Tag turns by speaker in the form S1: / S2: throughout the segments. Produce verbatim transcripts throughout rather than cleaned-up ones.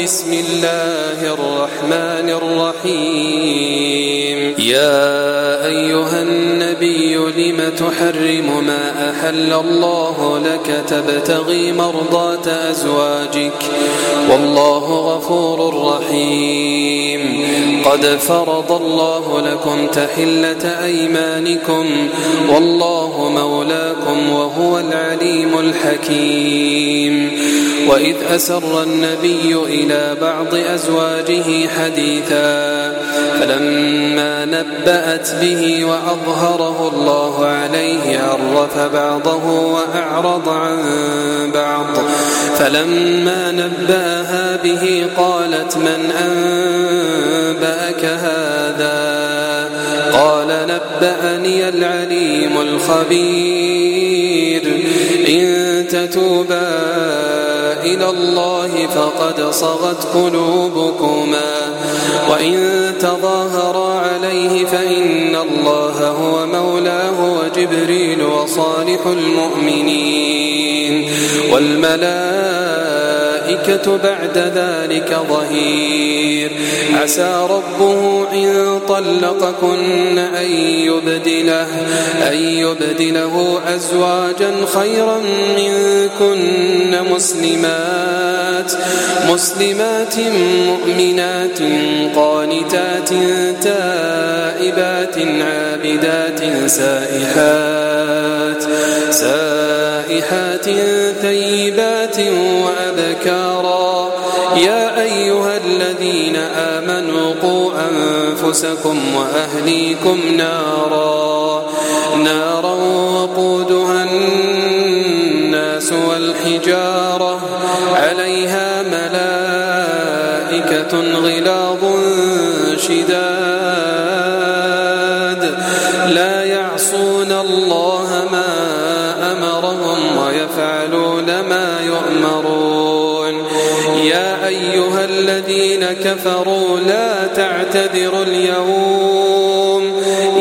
S1: بسم الله الرحمن الرحيم. يا أيها النبي لم تحرم ما أحل الله لك تبتغي مرضات أزواجك والله غفور رحيم. قد فرض الله لكم تحلة أيمانكم والله مولاكم وهو العليم الحكيم. وإذ أسر النبي إلى بعض أزواجه حديثا فلما نبأت به وأظهره الله عليه عرف بعضه وأعرض عن بعض. فلما نبأها به قالت من أنبأك هذا؟ قال نبأني العليم الخبير. إن تتوبا إلى الله فقد صغت قلوبكما وإن تظاهرا عليه فإن الله هو مولاه وجبريل وصالح المؤمنين والملائكة بعد ذلك ظهير. عسى ربه إن طلقكن أن يبدله, أن يبدله أزواجا خيرا منكن مسلمات مسلمات مؤمنات قانتات تائبات عابدات سائحات سائحات ثيبات وأبكارا. يا أيها الذين آمنوا قوا أنفسكم وأهليكم نارا نارا وقودها الناس والحجارة عليها ملائكة غلاظ شداد لا يعصون الله ما أمرهم ويفعلون ما يؤمرون. يا أيها الذين كفروا لا تعتذروا اليوم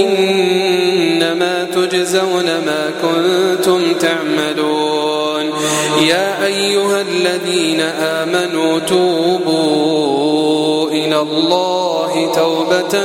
S1: إنما تجزون ما كنتم تعملون. يا أيها الذين آمنوا توبوا إلى الله توبة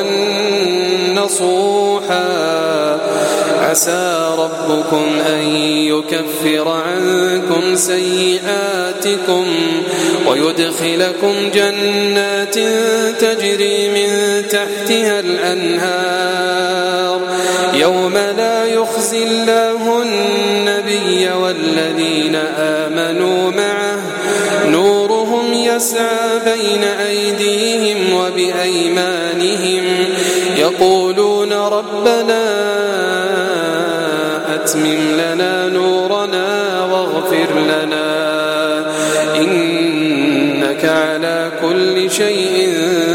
S1: نصوحا عسى ربكم أن يكفر عنكم سيئاتكم ويدخلكم جنات تجري من تحتها الأنهار يوم لا يخزي الله النبي والذين آمنوا معه نورهم يسعى بين أيديهم وبأيمانهم يقولون ربنا أتمم لنا نورنا واغفر لنا إنك على كل شيء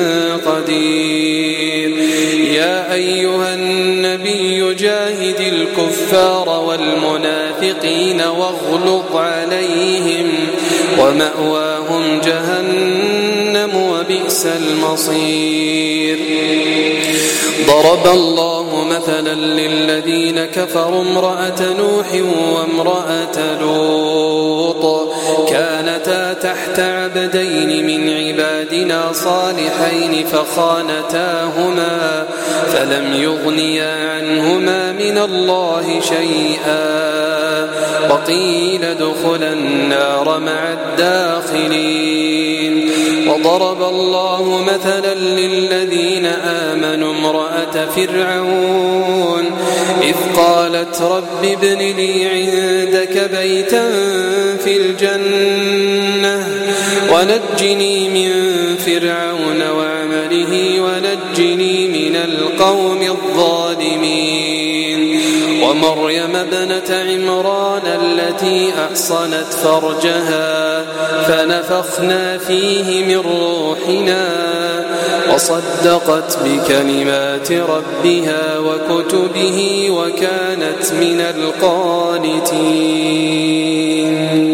S1: قدير. يا أيها النبي جاهد الكفار والمنافقين واغلظ عليهم ومأواهم جهنم وبئس المصير. ضرب الله مثلا للذين كفروا امرأة نوح وامرأة لوط كانتا تحت عبدين من عبادنا صالحين فخانتاهما فلم يغنيا عنهما من الله شيئا وقيل ادخلا النار مع الداخلين. وضرب الله مثلا للذين آمنوا امرأة فرعون إذ قالت رب ابن لي عندك بيتا في الجنة ونجني من فرعون وعمله ونجني من القوم الظالمين. ومريم ابنة عمران التي أحصنت فرجها فنفخنا فيه من روحنا وصدقت بكلمات ربها وكتبه وكانت من القانتين.